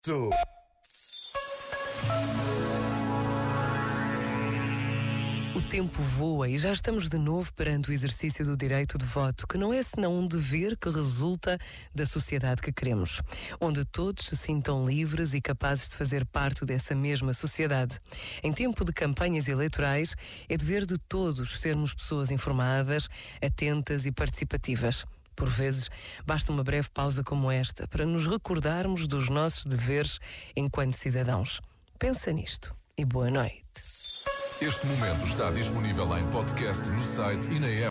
O tempo voa e já estamos de novo perante o exercício do direito de voto, que não é senão um dever que resulta da sociedade que queremos, onde todos se sintam livres e capazes de fazer parte dessa mesma sociedade. Em tempo de campanhas eleitorais, é dever de todos sermos pessoas informadas, atentas e participativas. Por vezes, basta uma breve pausa como esta para nos recordarmos dos nossos deveres enquanto cidadãos. Pensa nisto e boa noite. Este momento está disponível em podcast no site e na app.